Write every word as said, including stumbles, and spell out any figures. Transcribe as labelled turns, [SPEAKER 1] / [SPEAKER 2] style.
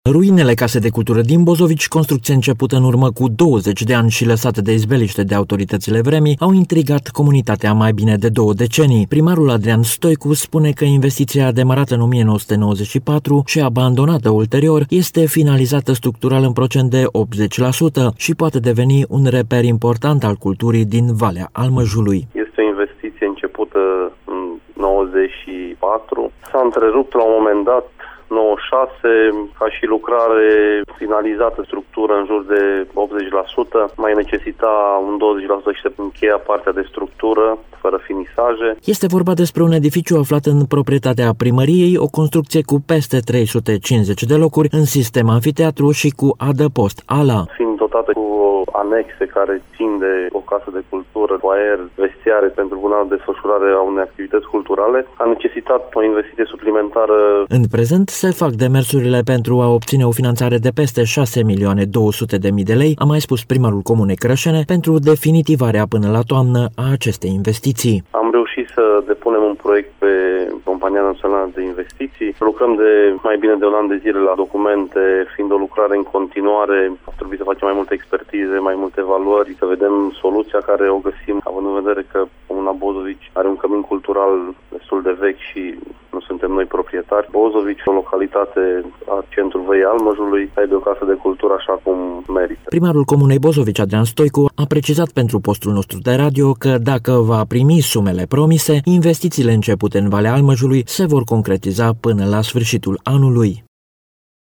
[SPEAKER 1] Ruinele Casei de Cultură din Bozovici, construcție începută în urmă cu douăzeci de ani și lăsată de izbeliște de autoritățile vremii, au intrigat comunitatea mai bine de două decenii. Primarul Adrian Stoicu spune că investiția demarată în o mie nouă sute nouăzeci și patru și abandonată ulterior este finalizată structural în procent de optzeci la sută și poate deveni un reper important al culturii din Valea Almăjului.
[SPEAKER 2] Este o investiție începută în nouăzeci și patru, s-a întrerupt la un moment dat nouăzeci și șase, ca și lucrare finalizată, structură în jur de optzeci la sută, mai necesita un douăzeci la sută și se încheia partea de structură, fără finisaje.
[SPEAKER 1] Este vorba despre un edificiu aflat în proprietatea primăriei, o construcție cu peste trei sute cincizeci de locuri în sistem amfiteatru și cu adăpost ala.
[SPEAKER 2] Fiind dotată cu anexe care țin de o casă de cultură, cu aer, vestiare pentru bună desfășurare a unei activități culturale, a necesitat o investiție suplimentară.
[SPEAKER 1] În prezent se fac demersurile pentru a obține o finanțare de peste șase milioane două sute de mii de lei, a mai spus primarul Comunei Crășene, pentru definitivarea până la toamnă a acestei investiții.
[SPEAKER 2] Am reușit să depunem un proiect pe Compania Națională de Investiții. Lucrăm de mai bine de un an de zile la documente, fiind o lucrare în continuare. A trebuit să facem mai multe expertize, mai multe evaluări, să vedem soluția care o găsim, având în vedere că Comuna Bozovici are un cămin cultural destul de vechi și nu suntem noi proprietari. Bozovici, o localitate a centrului Văii Almăjului, aibă o casă de cultură așa cum merită.
[SPEAKER 1] Primarul Comunei Bozovici, Adrian Stoicu, a precizat pentru postul nostru de radio că dacă va primi sumele promise, investițiile începute în Valea Almăjului se vor concretiza până la sfârșitul anului.